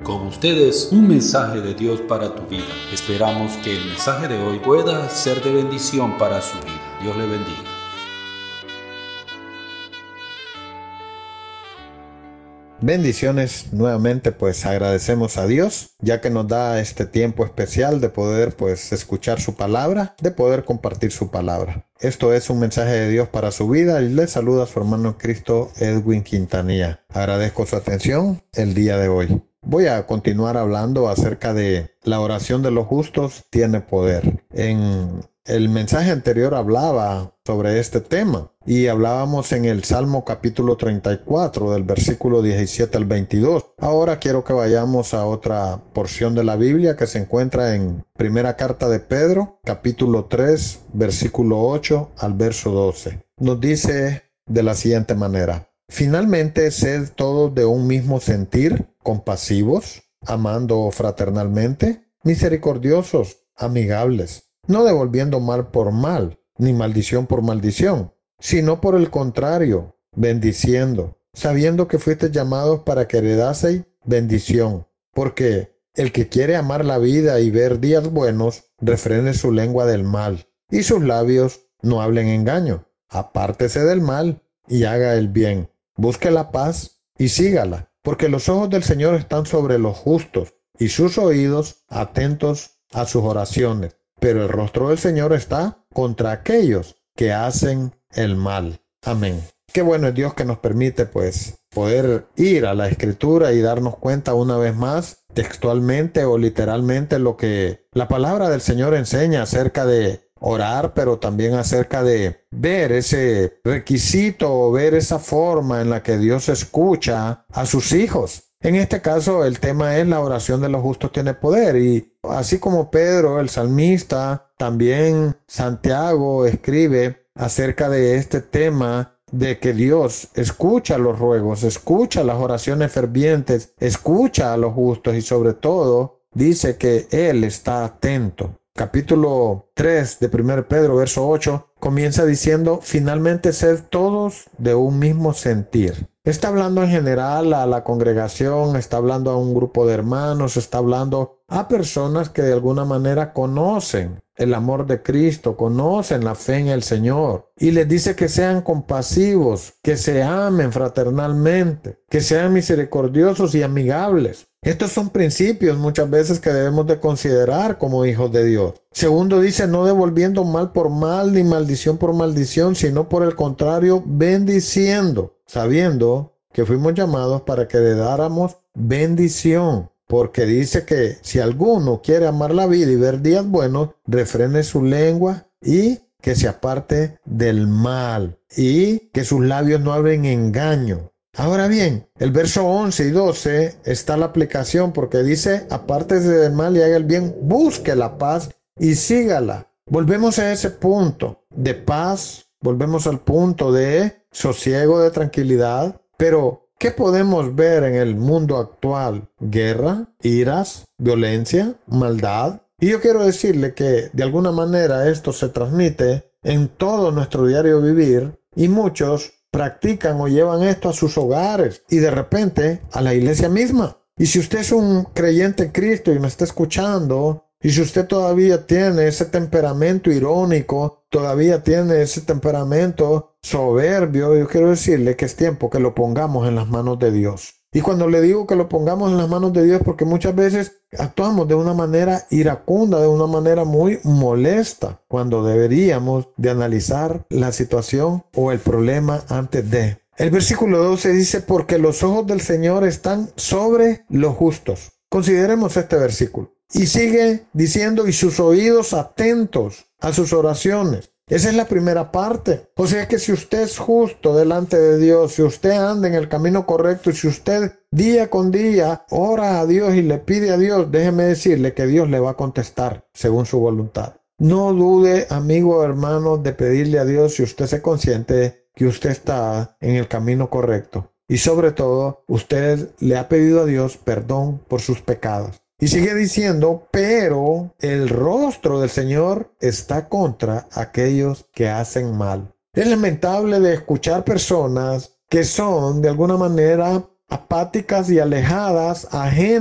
Con ustedes, un mensaje de Dios para tu vida. Esperamos que el mensaje de hoy pueda ser de bendición para su vida. Dios le bendiga. Bendiciones nuevamente, pues agradecemos a Dios ya que nos da este tiempo especial de poder escuchar su palabra, de poder compartir su palabra. Esto es un mensaje de Dios para su vida y le saluda a su hermano en Cristo, Edwin Quintanilla. Agradezco su atención el día de hoy. Voy a continuar hablando acerca de la oración de los justos tiene poder. En el mensaje anterior hablaba sobre este tema y hablábamos en el Salmo capítulo 34 del versículo 17 al 22. Ahora quiero que vayamos a otra porción de la Biblia que se encuentra en Primera Carta de Pedro, capítulo 3, versículo 8 al verso 12. Nos dice de la siguiente manera: finalmente, sed todos de un mismo sentir, compasivos, amando fraternalmente, misericordiosos, amigables, no devolviendo mal por mal, ni maldición por maldición, sino por el contrario, bendiciendo, sabiendo que fuisteis llamados para que heredaseis bendición. Porque el que quiere amar la vida y ver días buenos, refrene su lengua del mal, y sus labios no hablen engaño. Apártese del mal y haga el bien. Busque la paz y sígala, porque los ojos del Señor están sobre los justos, y sus oídos atentos a sus oraciones. Pero el rostro del Señor está contra aquellos que hacen el mal. Amén. Qué bueno es Dios que nos permite poder ir a la Escritura y darnos cuenta una vez más, textualmente o literalmente, lo que la palabra del Señor enseña acerca de orar, pero también acerca de ver ese requisito o ver esa forma en la que Dios escucha a sus hijos. En este caso, el tema es la oración de los justos tiene poder, y así como Pedro, el salmista, también Santiago escribe acerca de este tema de que Dios escucha los ruegos, escucha las oraciones fervientes, escucha a los justos y sobre todo dice que Él está atento. Capítulo 3 de 1 Pedro, verso 8, comienza diciendo: finalmente sed todos de un mismo sentir. Está hablando en general a la congregación, está hablando a un grupo de hermanos, está hablando a personas que de alguna manera conocen el amor de Cristo, conocen la fe en el Señor. Y les dice que sean compasivos, que se amen fraternalmente, que sean misericordiosos y amigables. Estos son principios muchas veces que debemos de considerar como hijos de Dios. Segundo dice: no devolviendo mal por mal ni maldición por maldición, sino por el contrario, bendiciendo, sabiendo que fuimos llamados para que le dáramos bendición. Porque dice que si alguno quiere amar la vida y ver días buenos, refrene su lengua y que se aparte del mal y que sus labios no hablen engaño. Ahora bien, el verso 11 y 12 está la aplicación, porque dice: apártese del mal y haga el bien, busque la paz y sígala. Volvemos a ese punto de paz, volvemos al punto de sosiego, de tranquilidad, pero ¿qué podemos ver en el mundo actual? Guerra, iras, violencia, maldad. Y yo quiero decirle que de alguna manera esto se transmite en todo nuestro diario vivir, y muchos practican o llevan esto a sus hogares y de repente a la iglesia misma. Y si usted es un creyente en Cristo y me está escuchando, y si usted todavía tiene ese temperamento irónico, todavía tiene ese temperamento soberbio, yo quiero decirle que es tiempo que lo pongamos en las manos de Dios. Y cuando le digo que lo pongamos en las manos de Dios, porque muchas veces actuamos de una manera iracunda, de una manera muy molesta, cuando deberíamos de analizar la situación o el problema antes de. El versículo 12 dice: porque los ojos del Señor están sobre los justos. Consideremos este versículo. Y sigue diciendo: y sus oídos atentos a sus oraciones. Esa es la primera parte. O sea que si usted es justo delante de Dios, si usted anda en el camino correcto y si usted día con día ora a Dios y le pide a Dios, déjeme decirle que Dios le va a contestar según su voluntad. No dude, amigo o hermano, de pedirle a Dios si usted se consciente que usted está en el camino correcto. Y sobre todo, usted le ha pedido a Dios perdón por sus pecados. Y sigue diciendo: pero el rostro del Señor está contra aquellos que hacen mal. Es lamentable de escuchar personas que son de alguna manera apáticas y alejadas, ajenas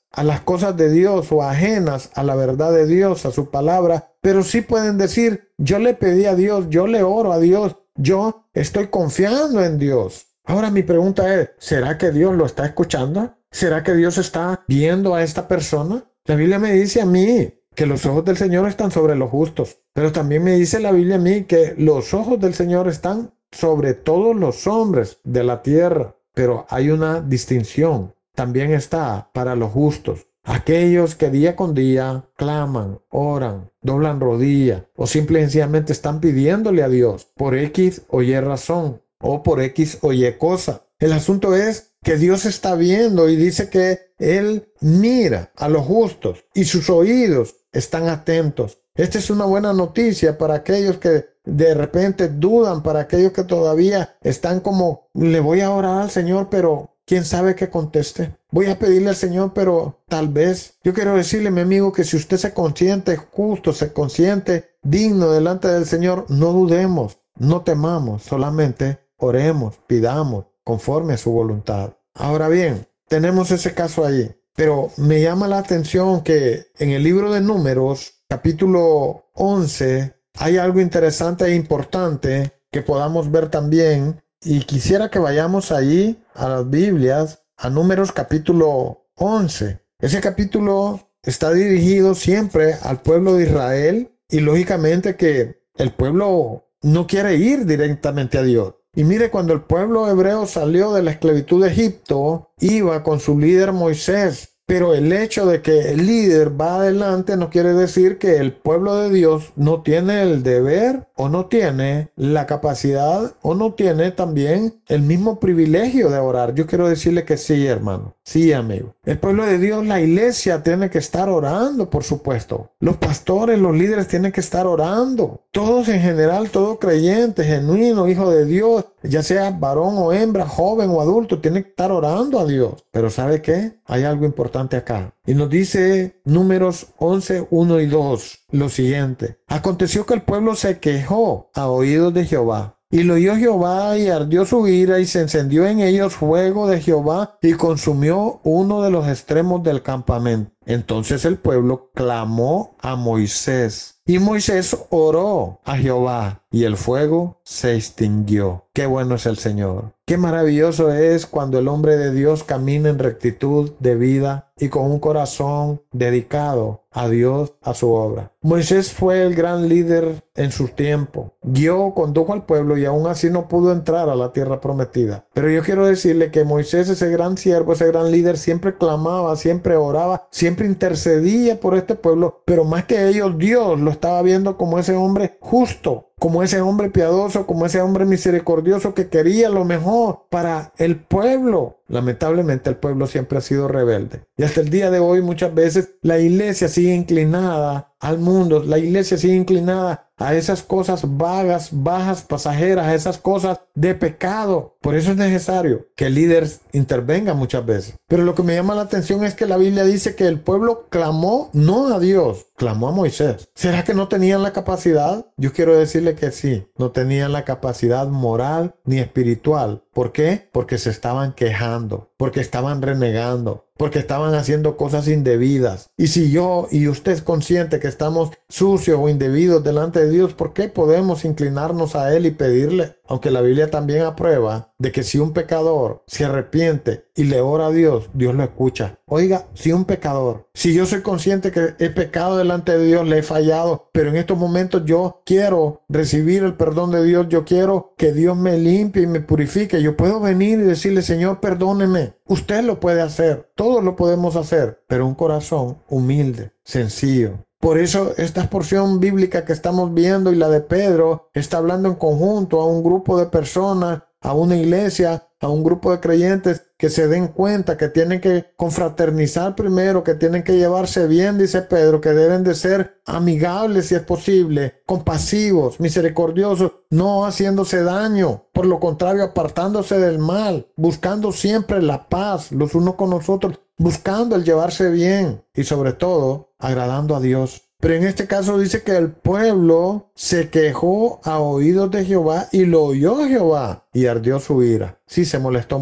a las cosas de Dios o ajenas a la verdad de Dios, a su palabra, pero sí pueden decir, yo le pedí a Dios, yo le oro a Dios, yo estoy confiando en Dios. Ahora mi pregunta es, ¿será que Dios lo está escuchando? ¿Será que Dios está viendo a esta persona? La Biblia me dice a mí que los ojos del Señor están sobre los justos, pero también me dice la Biblia a mí que los ojos del Señor están sobre todos los hombres de la tierra, pero hay una distinción. También está para los justos, aquellos que día con día claman, oran, doblan rodilla o simple y sencillamente están pidiéndole a Dios por X o Y razón o por X o Y cosa. El asunto es que Dios está viendo y dice que Él mira a los justos y sus oídos están atentos. Esta es una buena noticia para aquellos que de repente dudan, para aquellos que todavía están como, le voy a orar al Señor, pero quién sabe qué conteste. Voy a pedirle al Señor, pero tal vez. Yo quiero decirle, mi amigo, que si usted se consiente justo, se consiente digno delante del Señor, no dudemos, no temamos, solamente oremos, pidamos conforme a su voluntad. Ahora bien, tenemos ese caso ahí, pero me llama la atención que en el libro de Números, capítulo 11, hay algo interesante e importante que podamos ver también, y quisiera que vayamos allí a las Biblias, a Números capítulo 11. Ese capítulo está dirigido siempre al pueblo de Israel y lógicamente que el pueblo no quiere ir directamente a Dios. Y mire, cuando el pueblo hebreo salió de la esclavitud de Egipto, iba con su líder Moisés. Pero el hecho de que el líder va adelante no quiere decir que el pueblo de Dios no tiene el deber o no tiene la capacidad o no tiene también el mismo privilegio de orar. Yo quiero decirle que sí, hermano. Sí, amigo. El pueblo de Dios, la iglesia tiene que estar orando, por supuesto. Los pastores, los líderes tienen que estar orando. Todos en general, todo creyente, genuino, hijo de Dios, ya sea varón o hembra, joven o adulto, tiene que estar orando a Dios. Pero ¿sabe qué? Hay algo importante acá. Y nos dice Números 11, 1 y 2 lo siguiente. Aconteció que el pueblo se quejó a oídos de Jehová. Y lo oyó Jehová y ardió su ira y se encendió en ellos fuego de Jehová y consumió uno de los extremos del campamento. Entonces el pueblo clamó a Moisés. Y Moisés oró a Jehová y el fuego se extinguió. Qué bueno es el Señor. Qué maravilloso es cuando el hombre de Dios camina en rectitud de vida y con un corazón dedicado a Dios, a su obra. Moisés fue el gran líder en su tiempo. Guió, condujo al pueblo y aún así no pudo entrar a la tierra prometida. Pero yo quiero decirle que Moisés, ese gran siervo, ese gran líder, siempre clamaba, siempre oraba, siempre intercedía por este pueblo. Pero más que ellos, Dios lo estaba viendo como ese hombre justo, como ese hombre piadoso, como ese hombre misericordioso que quería lo mejor para el pueblo. Lamentablemente el pueblo siempre ha sido rebelde. Y hasta el día de hoy muchas veces la iglesia sigue inclinada al mundo. La iglesia sigue inclinada a esas cosas vagas, bajas, pasajeras, a esas cosas de pecado. Por eso es necesario que el líder intervenga muchas veces. Pero lo que me llama la atención es que la Biblia dice que el pueblo clamó no a Dios, clamó a Moisés. ¿Será que no tenían la capacidad? Yo quiero decirle que sí, no tenían la capacidad moral ni espiritual. ¿Por qué? Porque se estaban quejando, porque estaban renegando, porque estaban haciendo cosas indebidas. Y si yo y usted es consciente que estamos sucios o indebidos delante de Dios, ¿por qué podemos inclinarnos a Él y pedirle? Aunque la Biblia también aprueba de que si un pecador se arrepiente y le ora a Dios, Dios lo escucha. Oiga, si un pecador, si yo soy consciente que he pecado delante de Dios, le he fallado, pero en estos momentos yo quiero recibir el perdón de Dios, yo quiero que Dios me limpie y me purifique, yo puedo venir y decirle, Señor, perdóneme. Usted lo puede hacer, todos lo podemos hacer, pero un corazón humilde, sencillo. Por eso esta porción bíblica que estamos viendo y la de Pedro está hablando en conjunto a un grupo de personas, a una iglesia, a un grupo de creyentes que se den cuenta que tienen que confraternizar primero, que tienen que llevarse bien, dice Pedro, que deben de ser amigables si es posible, compasivos, misericordiosos, no haciéndose daño, por lo contrario apartándose del mal, buscando siempre la paz los unos con los otros, buscando el llevarse bien y sobre todo agradando a Dios. Pero en este caso dice que el pueblo se quejó a oídos de Jehová y lo oyó Jehová y ardió su ira. Sí, se molestó mucho.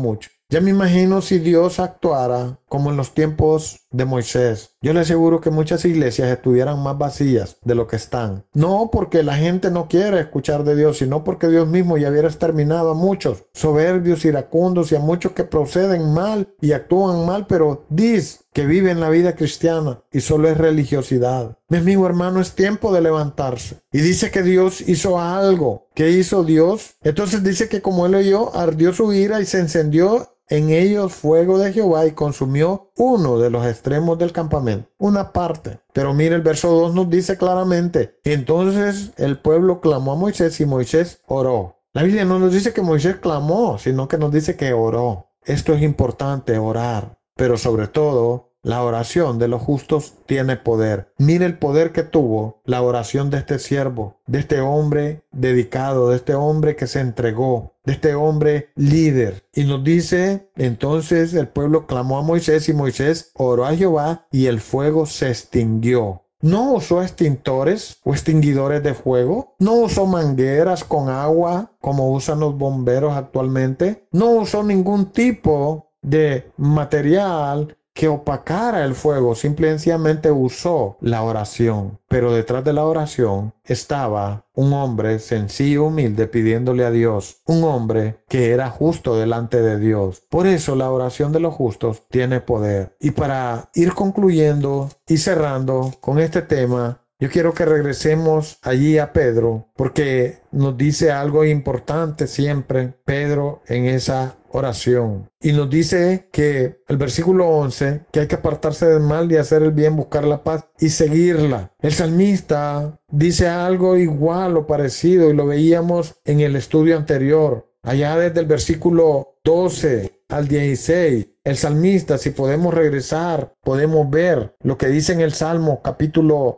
Ya me imagino si Dios actuara como en los tiempos de Moisés. Yo le aseguro que muchas iglesias estuvieran más vacías de lo que están. No porque la gente no quiere escuchar de Dios, sino porque Dios mismo ya hubiera exterminado a muchos soberbios, iracundos y a muchos que proceden mal y actúan mal, pero dice que viven la vida cristiana y solo es religiosidad. Mi amigo hermano, es tiempo de levantarse. Y dice que Dios hizo algo. ¿Qué hizo Dios? Entonces dice que como él oyó, ardió su ira y se encendió en ellos fuego de Jehová y consumió uno de los extremos del campamento, una parte. Pero mire, el verso 2 nos dice claramente: entonces el pueblo clamó a Moisés y Moisés oró. La Biblia no nos dice que Moisés clamó, sino que nos dice que oró. Esto es importante, orar. Pero sobre todo, la oración de los justos tiene poder. Mire el poder que tuvo la oración de este siervo, de este hombre dedicado, de este hombre que se entregó, de este hombre líder. Y nos dice, entonces el pueblo clamó a Moisés y Moisés oró a Jehová y el fuego se extinguió. No usó extintores o extinguidores de fuego. No usó mangueras con agua como usan los bomberos actualmente. No usó ningún tipo de material que opacara el fuego, simplemente usó la oración. Pero detrás de la oración estaba un hombre sencillo, humilde, pidiéndole a Dios, un hombre que era justo delante de Dios. Por eso la oración de los justos tiene poder. Y para ir concluyendo y cerrando con este tema, yo quiero que regresemos allí a Pedro, porque nos dice algo importante siempre Pedro en esa oración. Y nos dice que el versículo 11, que hay que apartarse del mal y hacer el bien, buscar la paz y seguirla. El salmista dice algo igual o parecido y lo veíamos en el estudio anterior. Allá desde el versículo 12 al 16, el salmista, si podemos regresar, podemos ver lo que dice en el Salmo capítulo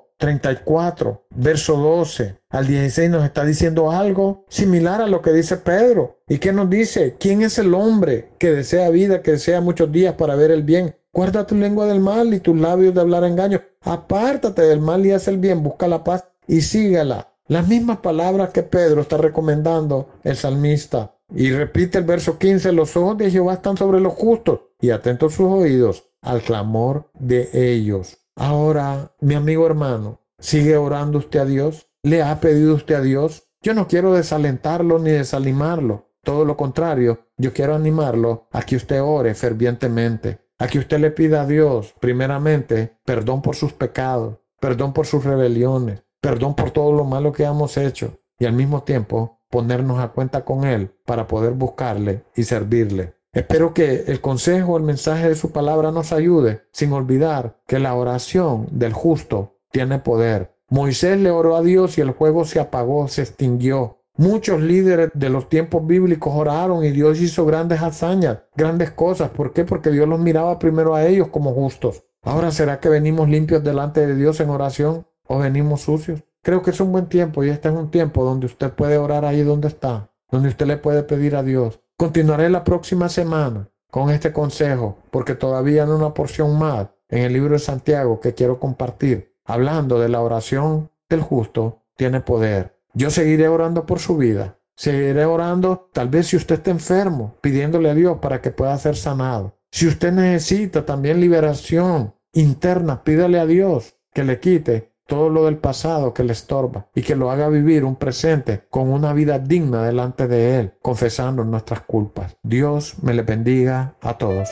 34, verso 12 al 16, nos está diciendo algo similar a lo que dice Pedro. ¿Y qué nos dice? ¿Quién es el hombre que desea vida, que desea muchos días para ver el bien? Guarda tu lengua del mal y tus labios de hablar engaño. Apártate del mal y haz el bien, busca la paz y sígala. Las mismas palabras que Pedro está recomendando el salmista. Y repite el verso 15, los ojos de Jehová están sobre los justos y atentos sus oídos al clamor de ellos. Ahora, mi amigo hermano, ¿sigue orando usted a Dios? ¿Le ha pedido usted a Dios? Yo no quiero desalentarlo ni desanimarlo. Todo lo contrario, yo quiero animarlo a que usted ore fervientemente. A que usted le pida a Dios, primeramente, perdón por sus pecados, perdón por sus rebeliones, perdón por todo lo malo que hemos hecho. Y al mismo tiempo, ponernos a cuenta con Él para poder buscarle y servirle. Espero que el consejo, el mensaje de su palabra nos ayude, sin olvidar que la oración del justo tiene poder. Moisés le oró a Dios y el fuego se apagó, se extinguió. Muchos líderes de los tiempos bíblicos oraron y Dios hizo grandes hazañas, grandes cosas. ¿Por qué? Porque Dios los miraba primero a ellos como justos. Ahora, ¿será que venimos limpios delante de Dios en oración o venimos sucios? Creo que es un buen tiempo y este es un tiempo donde usted puede orar ahí donde está, donde usted le puede pedir a Dios. Continuaré la próxima semana con este consejo, porque todavía hay una porción más en el libro de Santiago que quiero compartir, hablando de la oración del justo tiene poder. Yo seguiré orando por su vida, seguiré orando, tal vez si usted está enfermo, pidiéndole a Dios para que pueda ser sanado. Si usted necesita también liberación interna, pídale a Dios que le quite todo lo del pasado que le estorba y que lo haga vivir un presente con una vida digna delante de Él, confesando nuestras culpas. Dios me les bendiga a todos.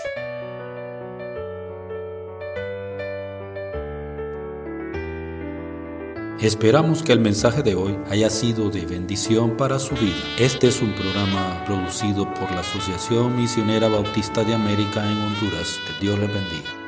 Esperamos que el mensaje de hoy haya sido de bendición para su vida. Este es un programa producido por la Asociación Misionera Bautista de América en Honduras. Que Dios les bendiga.